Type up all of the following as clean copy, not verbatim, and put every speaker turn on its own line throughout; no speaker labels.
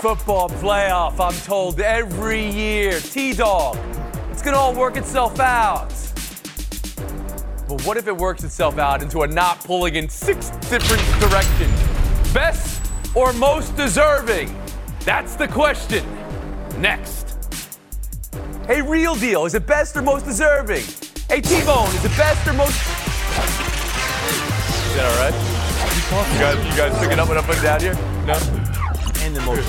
football playoff, I'm told, every year. T-Dog, it's going to all work itself out. But what if it works itself out into a knot pulling in 6 different directions? Best or most deserving? That's the question. Next. Hey, Real Deal, is it best or most deserving? Hey, T-Bone, is it best or most... Is that all right? You guys picking up what I'm putting down here? No? And the most.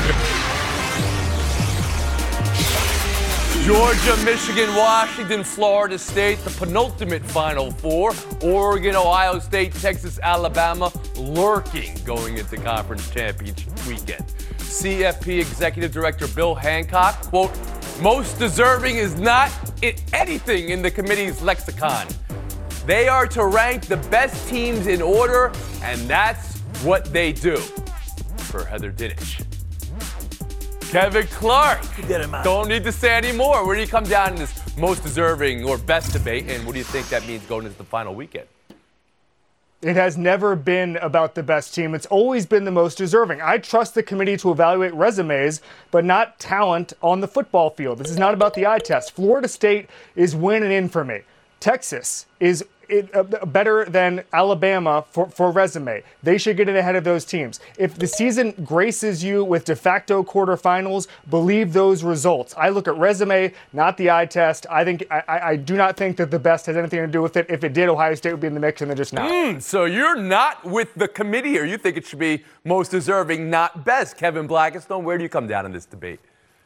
Georgia, Michigan, Washington, Florida State, the penultimate Final Four. Oregon, Ohio State, Texas, Alabama, lurking going into conference championship weekend. CFP Executive Director Bill Hancock, quote, most deserving is not anything in the committee's lexicon. They are to rank the best teams in order, and that's what they do. For Heather Dinich. Kevin Clark. Don't need to say any more. Where do you come down in this most deserving or best debate, and what do you think that means going into the final weekend?
It has never been about the best team. It's always been the most deserving. I trust the committee to evaluate resumes, but not talent on the football field. This is not about the eye test. Florida State is winning in for me. Texas is better than Alabama for resume. They should get it ahead of those teams. If the season graces you with de facto quarterfinals, believe those results. I look at resume, not the eye test. I do not think that the best has anything to do with it. If it did, Ohio State would be in the mix, and they're just not.
So you're not with the committee, or you think it should be most deserving, not best. Kevin Blackistone, where do you come down in this debate?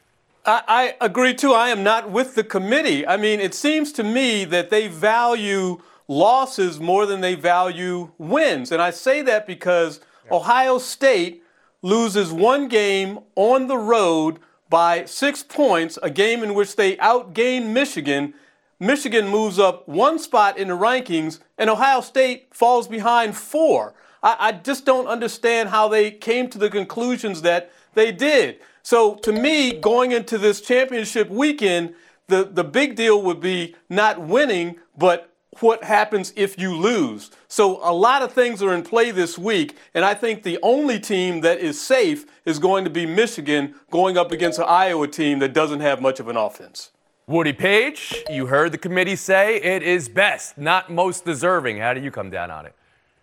I agree, too. I am not with the committee. I mean, it seems to me that they value losses more than they value wins. And I say that because Ohio State loses one game on the road by 6 points, a game in which they outgained Michigan. Michigan moves up 1 spot in the rankings, and Ohio State falls behind 4. I just don't understand how they came to the conclusions that they did. So to me, going into this championship weekend, the big deal would be not winning, but what happens if you lose. So a lot of things are in play this week, and I think the only team that is safe is going to be Michigan going up against an Iowa team that doesn't have much of an offense.
Woody Page, you heard the committee say it is best, not most deserving. How do you come down on it?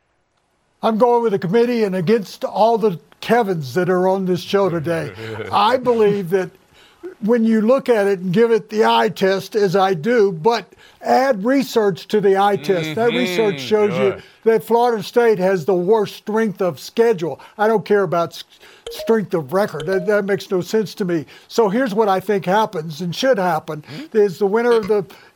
I'm going with the committee and against all the Kevins that are on this show today. I believe that when you look at it and give it the eye test, as I do, but add research to the eye test. That research shows you that Florida State has the worst strength of schedule. I don't care about strength of record. That makes no sense to me. So here's what I think happens and should happen is the winner of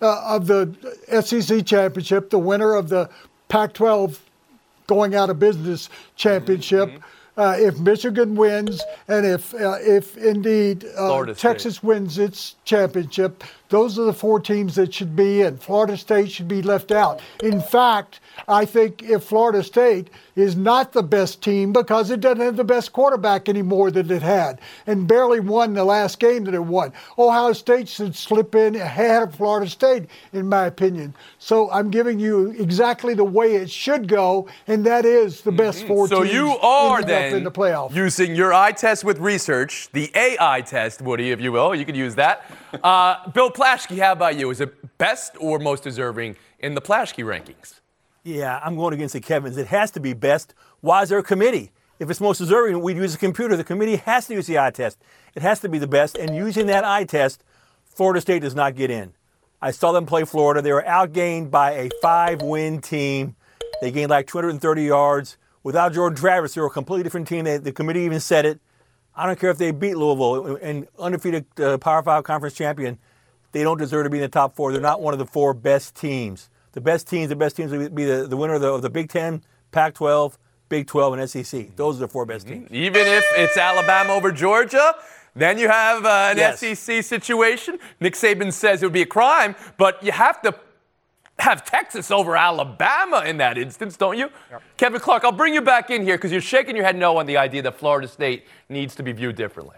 the SEC championship, the winner of the Pac-12 going out of business championship. If Michigan wins and if indeed Texas wins its championship, those are the 4 teams that should be in. Florida State should be left out. In fact, I think if Florida State is not the best team because it doesn't have the best quarterback anymore that it had and barely won the last game that it won, Ohio State should slip in ahead of Florida State, in my opinion. So I'm giving you exactly the way it should go, and that is the best 4 teams.
So you are
in the playoff.
Using your eye test with research, the AI test, Woody, if you will. You could use that. Bill Plaschke, how about you? Is it best or most deserving in the Plaschke rankings?
Yeah, I'm going against the Kevins. It has to be best. Why is there a committee? If it's most deserving, we'd use a computer. The committee has to use the eye test. It has to be the best. And using that eye test, Florida State does not get in. I saw them play Florida. They were outgained by a 5-win team. They gained like 230 yards. Without Jordan Travis, they were a completely different team. The committee even said it. I don't care if they beat Louisville and undefeated Power 5 conference champion. They don't deserve to be in the top 4. They're not one of the 4 best teams. The best teams would be the winner of the Big Ten, Pac-12, Big 12, and SEC. Those are the 4 best teams.
Even if it's Alabama over Georgia, then you have an SEC situation. Nick Saban says it would be a crime, but you have to have Texas over Alabama in that instance, don't you? Yep. Kevin Clark, I'll bring you back in here because you're shaking your head no on the idea that Florida State needs to be viewed differently.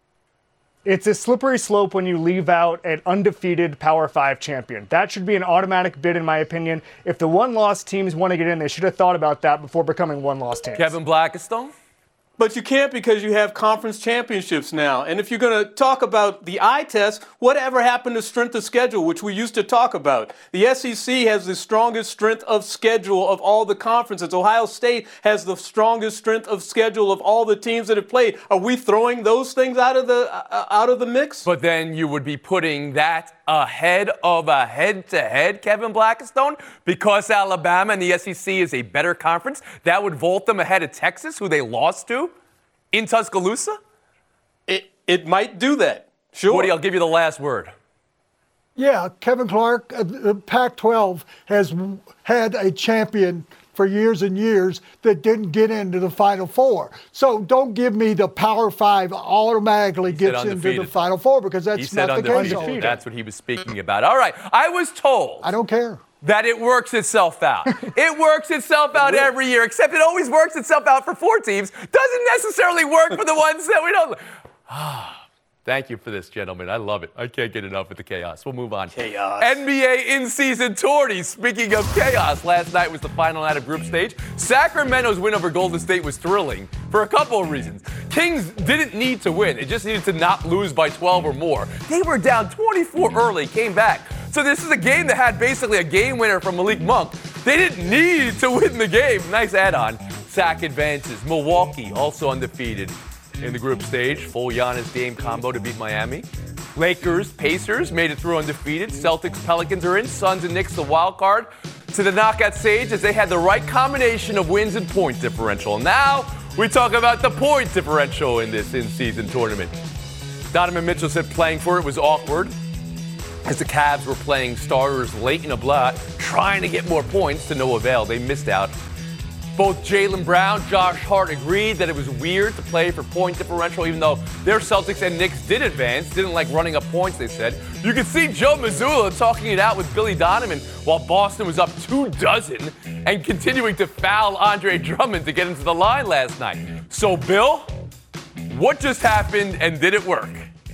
It's a slippery slope when you leave out an undefeated Power 5 champion. That should be an automatic bid, in my opinion. If the one-loss teams want to get in, they should have thought about that before becoming one-loss teams.
Kevin Blackistone?
But you can't because you have conference championships now. And if you're going to talk about the eye test, whatever happened to strength of schedule, which we used to talk about? The SEC has the strongest strength of schedule of all the conferences. Ohio State has the strongest strength of schedule of all the teams that have played. Are we throwing those things out of the mix?
But then you would be putting that ahead of a head-to-head, Kevin Blackistone, because Alabama and the SEC is a better conference. That would vault them ahead of Texas, who they lost to in Tuscaloosa?
It might do that. Sure.
Woody, I'll give you the last word.
Yeah, Kevin Clark, the Pac-12 has had a champion for years and years that didn't get into the Final Four. So don't give me the Power Five automatically gets into the Final Four, because that's not the case.
That's what he was speaking about. All right, I was told.
I don't care.
That it works itself out. It works itself out every year, except it always works itself out for 4 teams. Doesn't necessarily work for the ones that we don't. Thank you for this, gentlemen. I love it. I can't get enough of the chaos. We'll move on.
Chaos.
NBA in-season tourney. Speaking of chaos, last night was the final night of group stage. Sacramento's win over Golden State was thrilling for a couple of reasons. Kings didn't need to win. They just needed to not lose by 12 or more. They were down 24 early, came back. So this is a game that had basically a game winner from Malik Monk. They didn't need to win the game. Nice add-on. Sac advances. Milwaukee also undefeated in the group stage. Full Giannis Dame combo to beat Miami. Lakers, Pacers made it through undefeated. Celtics, Pelicans are in. Suns and Knicks the wild card to the knockout stage as they had the right combination of wins and point differential. And now we talk about the point differential in this in-season tournament. Donovan Mitchell said playing for it was awkward as the Cavs were playing starters late in a blowout, trying to get more points to no avail. They missed out. Both Jaylen Brown, Josh Hart agreed that it was weird to play for point differential, even though their Celtics and Knicks did advance, didn't like running up points, they said. You could see Joe Mazzulla talking it out with Billy Donovan while Boston was up 24 and continuing to foul Andre Drummond to get into the line last night. So, Bill, what just happened and did it work?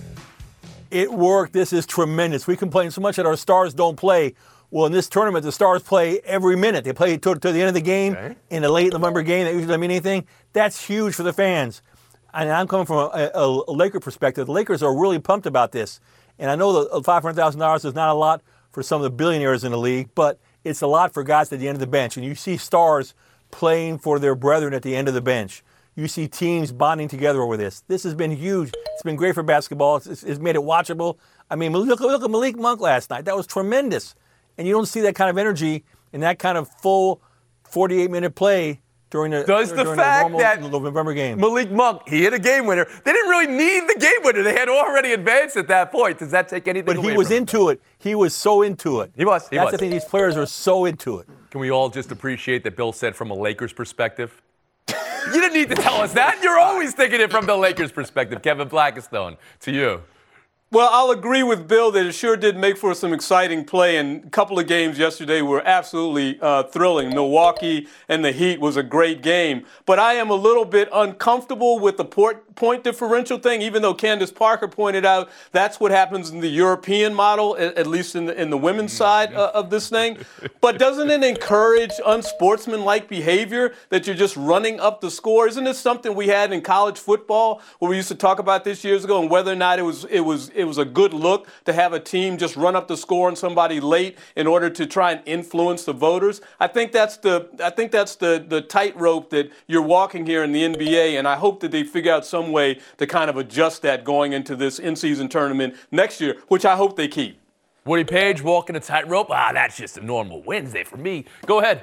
It worked. This is tremendous. We complain so much that our stars don't play. Well, in this tournament, the stars play every minute. They play to the end of the game. In a late November game that usually doesn't mean anything. That's huge for the fans. And I'm coming from a Laker perspective. The Lakers are really pumped about this. And I know that $500,000 is not a lot for some of the billionaires in the league, but it's a lot for guys at the end of the bench. And you see stars playing for their brethren at the end of the bench. You see teams bonding together over this. This has been huge. It's been great for basketball. It's made it watchable. I mean, look at Malik Monk last night. That was tremendous. And you don't see that kind of energy and that kind of full 48-minute play during the November game.
Malik Monk, he hit a game winner. They didn't really need the game winner. They had already advanced at that point. Does that take anything away from him?
But he was into it. He was so into it.
He was.
That's the thing. These players are so into it.
Can we all just appreciate that Bill said from a Lakers perspective? You didn't need to tell us that. You're always thinking it from the Lakers perspective. Kevin Blackistone, to you.
Well, I'll agree with Bill that it sure did make for some exciting play, and a couple of games yesterday were absolutely thrilling. Milwaukee and the Heat was a great game. But I am a little bit uncomfortable with the point differential thing, even though Candace Parker pointed out that's what happens in the European model, at least in the women's side of this thing. But doesn't it encourage unsportsmanlike behavior that you're just running up the score? Isn't this something we had in college football where we used to talk about this years ago, and whether or not it was a good look to have a team just run up the score on somebody late in order to try and influence the voters? I think that's the tightrope that you're walking here in the NBA, and I hope that they figure out some way to kind of adjust that going into this in-season tournament next year, which I hope they keep.
Woody Page walking a tightrope. That's just a normal Wednesday for me. Go ahead.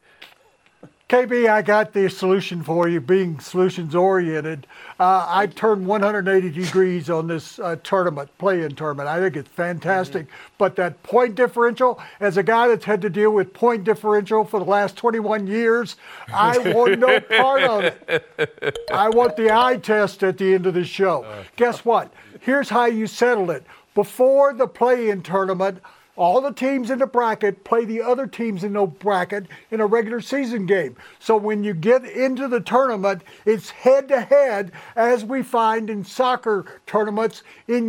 KB, I got the solution for you, being solutions-oriented. I turned 180 degrees on this play-in tournament. I think it's fantastic. But that point differential, as a guy that's had to deal with point differential for the last 21 years, I want no part of it. I want the eye test at the end of the show. Guess what? Here's how you settle it. Before the play-in tournament, all the teams in the bracket play the other teams in the bracket in a regular season game. So when you get into the tournament, it's head-to-head, as we find in soccer tournaments in Europe.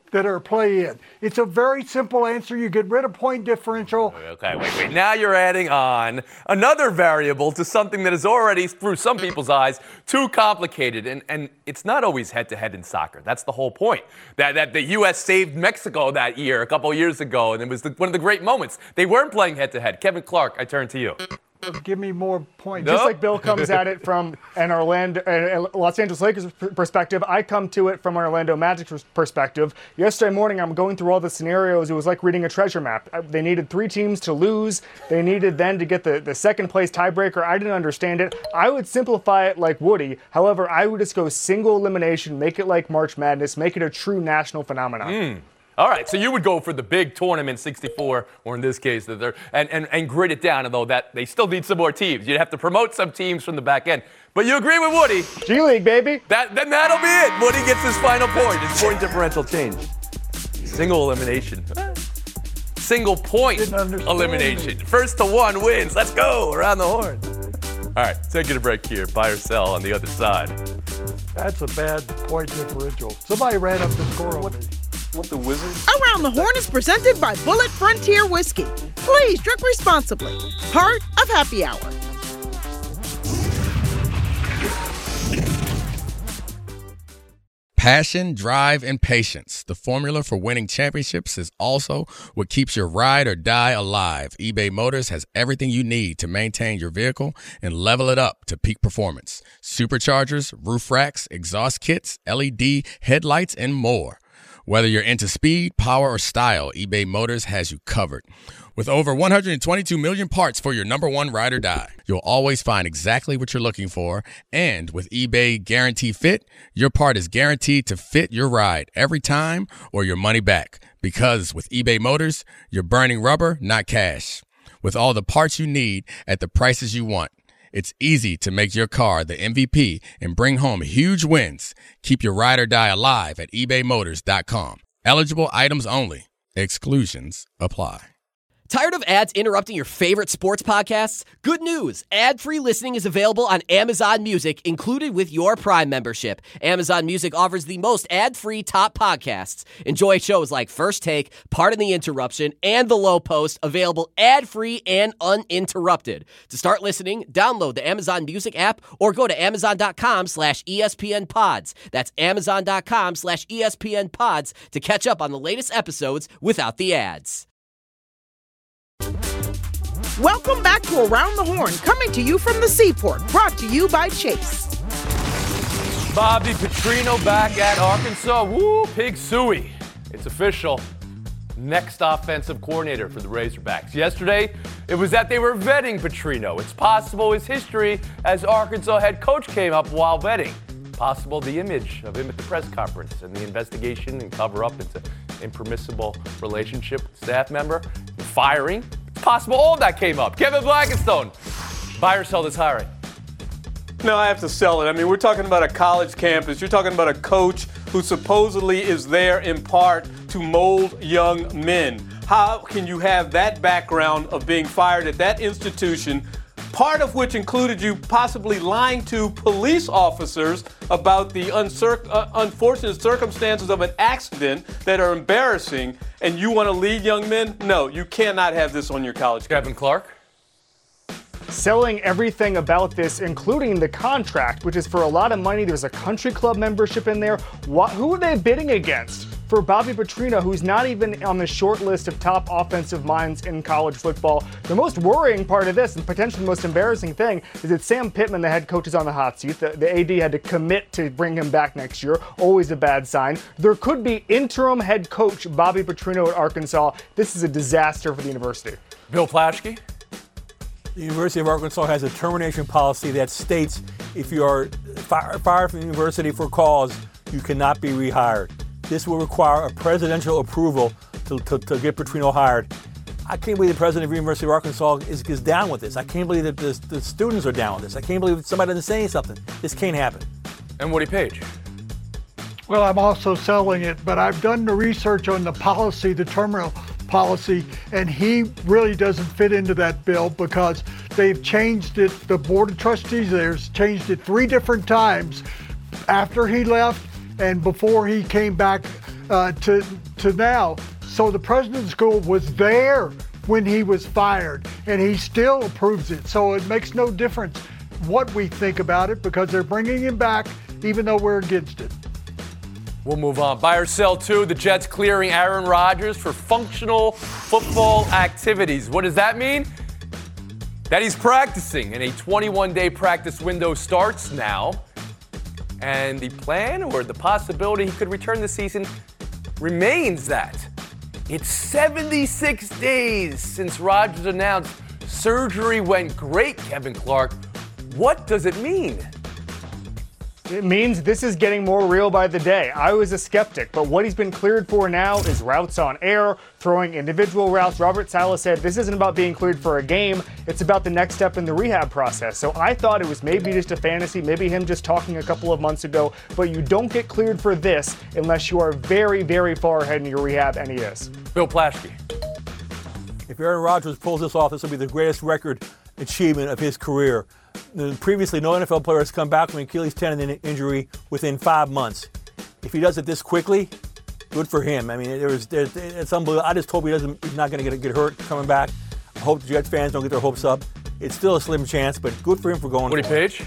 that are play-in. It's a very simple answer. You get rid of point differential.
Okay, wait. Now you're adding on another variable to something that is already, through some people's eyes, too complicated. And it's not always head-to-head in soccer. That's the whole point. That the U.S. saved Mexico that year, a couple of years ago, and it was one of the great moments. They weren't playing head-to-head. Kevin Clark, I turn to you.
Give me more points.
Just like Bill comes at it from an Los Angeles Lakers perspective, I come to it from an Orlando Magic perspective. Yesterday morning, I'm going through all the scenarios. It was like reading a treasure map. They needed 3 teams to lose. They needed then to get the second place tiebreaker. I didn't understand it. I would simplify it like Woody. However, I would just go single elimination, make it like March Madness, make it a true national phenomenon.
All right, so you would go for the big tournament, 64, or in this case, and grid it down, although that they still need some more teams. You'd have to promote some teams from the back end. But you agree with Woody.
G League, baby.
Then that'll be it. Woody gets his final point. His point differential change. Single elimination. Single point elimination. First to one wins. Let's go around the horn. All right, taking a break here. Buy or sell on the other side.
That's a bad point differential. Somebody ran up the score on me.
What the wizard?
Around the Horn is presented by Bullet Frontier Whiskey. Please drink responsibly. Part of Happy Hour.
Passion, drive, and patience. The formula for winning championships is also what keeps your ride or die alive. eBay Motors has everything you need to maintain your vehicle and level it up to peak performance. Superchargers, roof racks, exhaust kits, LED headlights, and more. Whether you're into speed, power, or style, eBay Motors has you covered. With over 122 million parts for your number one ride or die, you'll always find exactly what you're looking for. And with eBay Guarantee Fit, your part is guaranteed to fit your ride every time or your money back. Because with eBay Motors, you're burning rubber, not cash. With all the parts you need at the prices you want, it's easy to make your car the MVP and bring home huge wins. Keep your ride or die alive at ebaymotors.com. Eligible items only. Exclusions apply.
Tired of ads interrupting your favorite sports podcasts? Good news! Ad-free listening is available on Amazon Music, included with your Prime membership. Amazon Music offers the most ad-free top podcasts. Enjoy shows like First Take, Pardon the Interruption, and The Low Post, available ad-free and uninterrupted. To start listening, download the Amazon Music app or go to amazon.com/ESPNpods. That's amazon.com/ESPNpods to catch up on the latest episodes without the ads.
Welcome back to Around the Horn, coming to you from the Seaport, brought to you by Chase.
Bobby Petrino back at Arkansas. Woo, Pig Suey. It's official. Next offensive coordinator for the Razorbacks. Yesterday, it was that they were vetting Petrino. It's possible his history as Arkansas head coach came up while vetting. Possible the image of him at the press conference and the investigation and cover-up into impermissible relationship with staff member, and firing. It's possible all of that came up. Kevin Blackistone, buy or sell this hiring?
No, I have to sell it. I mean, we're talking about a college campus. You're talking about a coach who supposedly is there in part to mold young men. How can you have that background of being fired at that institution, part of which included you possibly lying to police officers about the unfortunate circumstances of an accident that are embarrassing, and you want to lead young men? No, you cannot have this on your college campus.
Kevin Clark?
Selling everything about this, including the contract, which is for a lot of money. There's a country club membership in there. Who are they bidding against for Bobby Petrino, who's not even on the short list of top offensive minds in college football? The most worrying part of this, and potentially the most embarrassing thing, is that Sam Pittman, the head coach, is on the hot seat. The AD had to commit to bring him back next year. Always a bad sign. There could be interim head coach Bobby Petrino at Arkansas. This is a disaster for the university.
Bill Plaschke?
The University of Arkansas has a termination policy that states if you are fired from the university for cause, you cannot be rehired. This will require a presidential approval to get Petrino hired. I can't believe the president of the University of Arkansas is down with this. I can't believe that the students are down with this. I can't believe that somebody isn't saying something. This can't happen.
And Woody Page?
Well, I'm also selling it, but I've done the research on the policy, the terminal policy, and he really doesn't fit into that bill because they've changed it. The Board of Trustees there's changed it 3 different times after he left and before he came back to now. So the president of the school was there when he was fired, and he still approves it. So it makes no difference what we think about it because they're bringing him back even though we're against it.
We'll move on. Buy or sell two, the Jets clearing Aaron Rodgers for functional football activities. What does that mean? That he's practicing, and a 21-day practice window starts now. And the plan or the possibility he could return this season remains that. It's 76 days since Rodgers announced surgery went great, Kevin Clark. What does it mean?
It means this is getting more real by the day. I was a skeptic, but what he's been cleared for now is routes on air, throwing individual routes. Robert Saleh said this isn't about being cleared for a game, it's about the next step in the rehab process. So I thought it was maybe just a fantasy, maybe him just talking a couple of months ago, but you don't get cleared for this unless you are very, very far ahead in your rehab, and he is.
Bill Plaschke.
If Aaron Rodgers pulls this off, this will be the greatest record achievement of his career. Previously, no NFL player has come back from an Achilles tendon injury within 5 months. If he does it this quickly, good for him. I mean, it's unbelievable. I just hope he's not going to get hurt coming back. I hope the Jets fans don't get their hopes up. It's still a slim chance, but good for him for going.
Woody Page?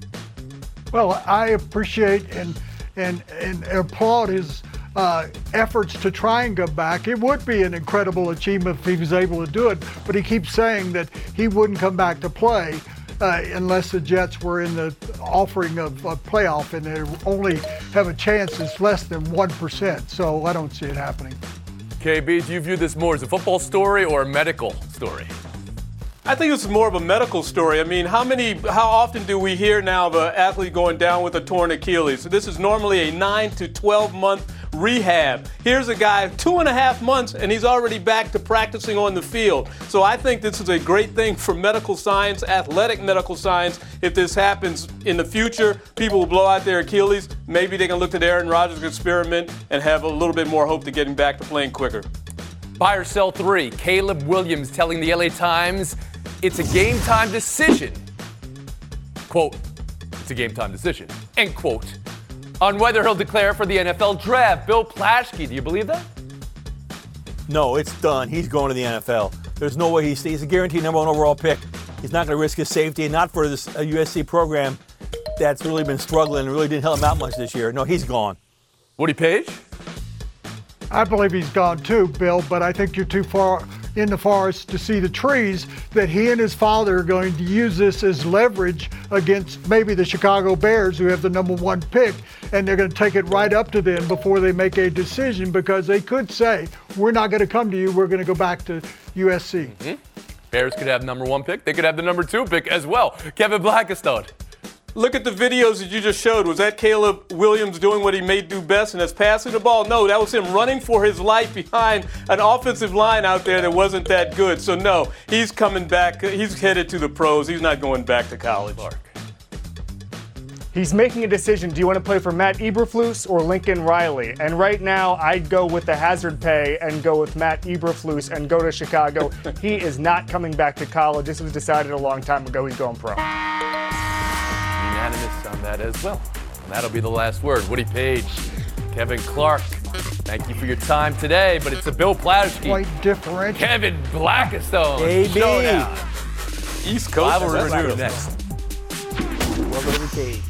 Well, I appreciate and applaud his efforts to try and come back. It would be an incredible achievement if he was able to do it, but he keeps saying that he wouldn't come back to play unless the Jets were in the offering of a playoff, and they only have a chance that's less than 1%. So I don't see it happening.
KB, do you view this more as a football story or a medical story?
I think this is more of a medical story. I mean, how often do we hear now of an athlete going down with a torn Achilles? So this is normally a 9 to 12 month rehab. Here's a guy 2.5 months and he's already back to practicing on the field. So I think this is a great thing for medical science, athletic medical science. If this happens in the future, people will blow out their Achilles. Maybe they can look at Aaron Rodgers' experiment and have a little bit more hope to getting back to playing quicker.
Buy or sell three, Caleb Williams telling the LA Times it's a game time decision. Quote, it's a game time decision, end quote, on whether he'll declare for the NFL draft. Bill Plaschke, do you believe that?
No, it's done. He's going to the NFL. There's no way he's a guaranteed number one overall pick. He's not going to risk his safety, not for this USC program that's really been struggling and really didn't help him out much this year. No, he's gone.
Woody Page?
I believe he's gone too, Bill, but I think you're too far in the forest to see the trees, that he and his father are going to use this as leverage against maybe the Chicago Bears, who have the number one pick, and they're going to take it right up to them before they make a decision, because they could say, we're not going to come to you, we're going to go back to USC.
Mm-hmm. Bears could have number one pick. They could have the number two pick as well. Kevin Blackistone.
Look at the videos that you just showed. Was that Caleb Williams doing what he may do best, and that's passing the ball? No, that was him running for his life behind an offensive line out there that wasn't that good. So, no, he's coming back. He's headed to the pros. He's not going back to college.
He's making a decision. Do you want to play for Matt Eberflus or Lincoln Riley? And right now, I'd go with the hazard pay and go with Matt Eberflus and go to Chicago. He is not coming back to college. This was decided a long time ago. He's going pro.
Unanimous on that as well. And that'll be the last word. Woody Page, Kevin Clark, thank you for your time today, but it's a Bill Plaschke.
Quite different.
Kevin Blackistone.
AB.
Showdown.
East Coast.
Rivalry next.
Welcome to the cage.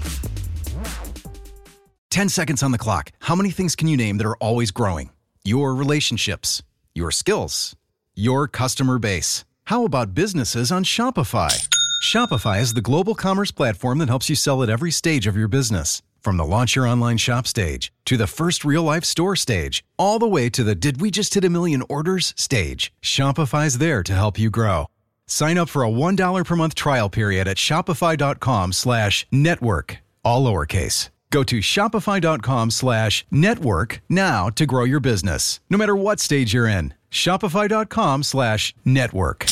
10 seconds on the clock. How many things can you name that are always growing? Your relationships, your skills, your customer base. How about businesses on Shopify? Shopify is the global commerce platform that helps you sell at every stage of your business. From the launch your online shop stage, to the first real-life store stage, all the way to the did we just hit a million orders stage. Shopify's there to help you grow. Sign up for a $1 per month trial period at shopify.com/network, all lowercase. Go to shopify.com/network now to grow your business, no matter what stage you're in. Shopify.com/network.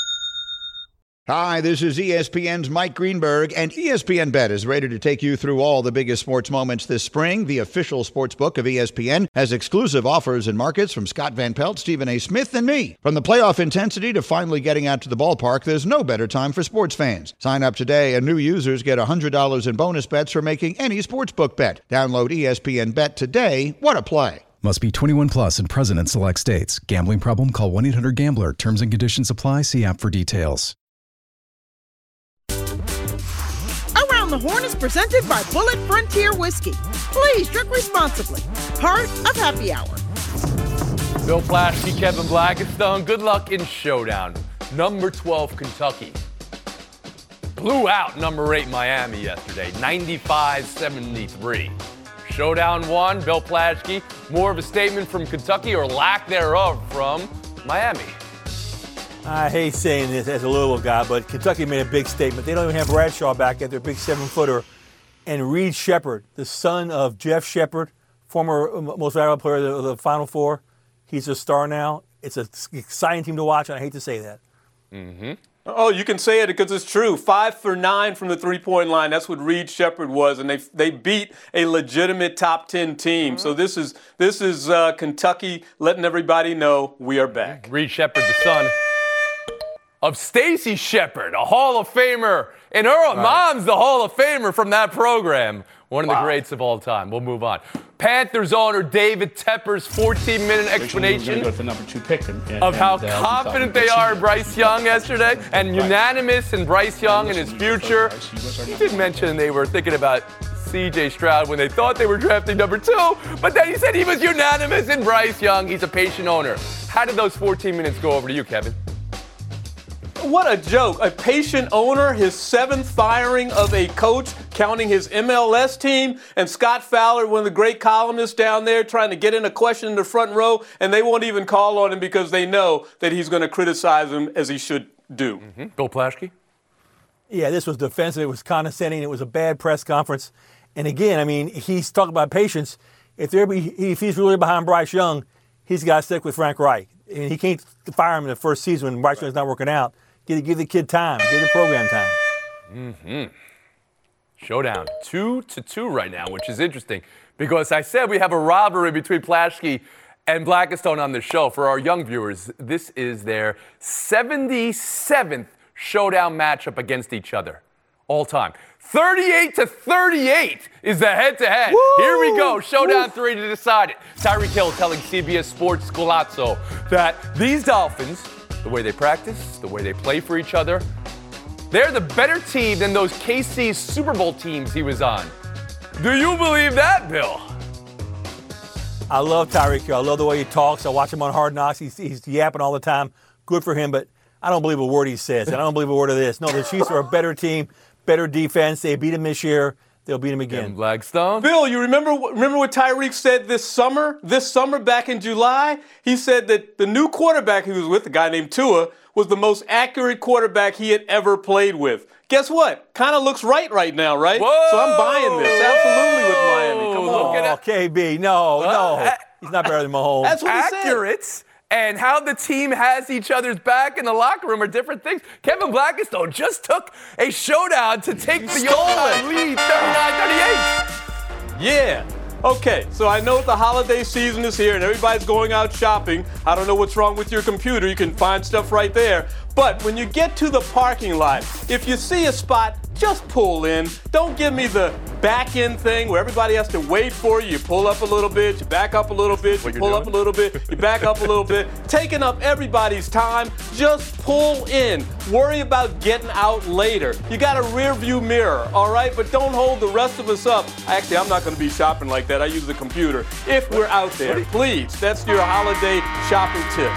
Hi, this is ESPN's Mike Greenberg, and ESPN Bet is ready to take you through all the biggest sports moments this spring. The official sports book of ESPN has exclusive offers and markets from Scott Van Pelt, Stephen A. Smith, and me. From the playoff intensity to finally getting out to the ballpark, there's no better time for sports fans. Sign up today, and new users get $100 in bonus bets for making any sportsbook bet. Download ESPN Bet today. What a play.
Must be 21 plus and present in select states. Gambling problem? Call 1-800-GAMBLER. Terms and conditions apply. See app for details.
Around the Horn is presented by Bullet Frontier Whiskey. Please drink responsibly. Part of Happy Hour.
Bill Plaschke, Kevin Blackistone, good luck in Showdown. Number 12, Kentucky blew out number 8, Miami yesterday, 95-73. Showdown 1, Bill Plaschke, more of a statement from Kentucky or lack thereof from Miami.
I hate saying this as a Louisville guy, but Kentucky made a big statement. They don't even have Bradshaw back yet, their big 7-footer. And Reed Sheppard, the son of Jeff Sheppard, former most valuable player of the Final Four, he's a star now. It's an exciting team to watch, and I hate to say that.
Mm-hmm.
Oh, you can say it because it's true. 5 for 9 from the three-point line. That's what Reed Sheppard was, and they beat a legitimate top 10 team. So this is Kentucky letting everybody know we are back.
Reed Sheppard, the son of Stacy Sheppard, a Hall of Famer, and her mom's the Hall of Famer from that program. One of the greats of all time. We'll move on. Panthers owner David Tepper's 14-minute explanation
go to the number 2 pick
of how confident they are in Bryce Young yesterday and unanimous in Bryce Young and his future. He did mention they were thinking about C.J. Stroud when they thought they were drafting number 2, but then he said he was unanimous in Bryce Young. He's a patient owner. How did those 14 minutes go over to you, Kevin?
What a joke. A patient owner, his 7th firing of a coach, counting his MLS team, and Scott Fowler, one of the great columnists down there, trying to get in a question in the front row, and they won't even call on him because they know that he's going to criticize him as he should do.
Mm-hmm. Bill Plaschke?
Yeah, this was defensive. It was condescending. It was a bad press conference. And again, I mean, he's talking about patience. If he's really behind Bryce Young, he's got to stick with Frank Reich. And he can't fire him in the first season when Bryce Young's not working out. Give the kid time. Give the program time.
Mm-hmm. Showdown 2-2 right now, which is interesting because I said we have a rivalry between Plaschke and Blackistone on the show. For our young viewers, this is their 77th showdown matchup against each other all time. 38-38 is the head-to-head.
Woo!
Here we go. Showdown 3 to decide it. Tyreek Hill telling CBS Sports Golazzo that these Dolphins, the way they practice, the way they play for each other, they're the better team than those KC Super Bowl teams he was on. Do you believe that, Bill?
I love Tyreek Hill. I love the way he talks. I watch him on Hard Knocks. He's yapping all the time. Good for him, but I don't believe a word he says, and I don't believe a word of this. No, the Chiefs are a better team, better defense. They beat him this year. They'll beat him again.
Blackstone.
Bill, you remember what Tyreek said this summer back in July? He said that the new quarterback he was with, a guy named Tua, was the most accurate quarterback he had ever played with. Guess what? Kind of looks right now, right?
Whoa!
So I'm buying this. Absolutely with Miami. Come on.
Oh, KB, no. He's not better than Mahomes.
That's what he said.
Accurate and how the team has each other's back in the locker room are different things. Kevin Blackistone just took a showdown to take the overtime lead, 39-38.
Yeah. Okay, so I know the holiday season is here and everybody's going out shopping. I don't know what's wrong with your computer. You can find stuff right there. But when you get to the parking lot, if you see a spot, just pull in. Don't give me the back-end thing where everybody has to wait for you. You pull up a little bit, you back up a little bit, you pull up a little bit, you back up a little bit. Taking up everybody's time. Just pull in. Worry about getting out later. You got a rear-view mirror, all right? But don't hold the rest of us up. Actually, I'm not going to be shopping like that. I use the computer. If we're out there, please. That's your holiday shopping tip.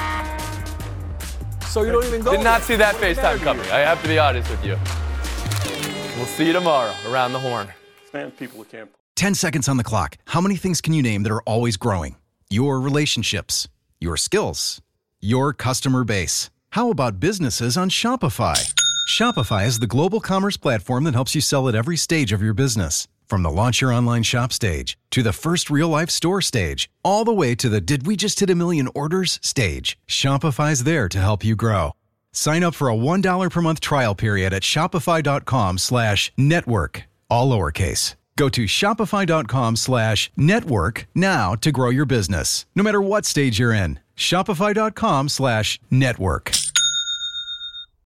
So you don't even go.
Did not see that FaceTime coming. I have to be honest with you. We'll see you tomorrow around the horn.
Man, people can't.
10 seconds on the clock. How many things can you name that are always growing? Your relationships, your skills, your customer base. How about businesses on Shopify? Shopify is the global commerce platform that helps you sell at every stage of your business. From the launch your online shop stage, to the first real-life store stage, all the way to the did we just hit 1 million orders stage. Shopify's there to help you grow. Sign up for a $1 per month trial period at shopify.com/network, all lowercase. Go to shopify.com/network now to grow your business, no matter what stage you're in. Shopify.com/network.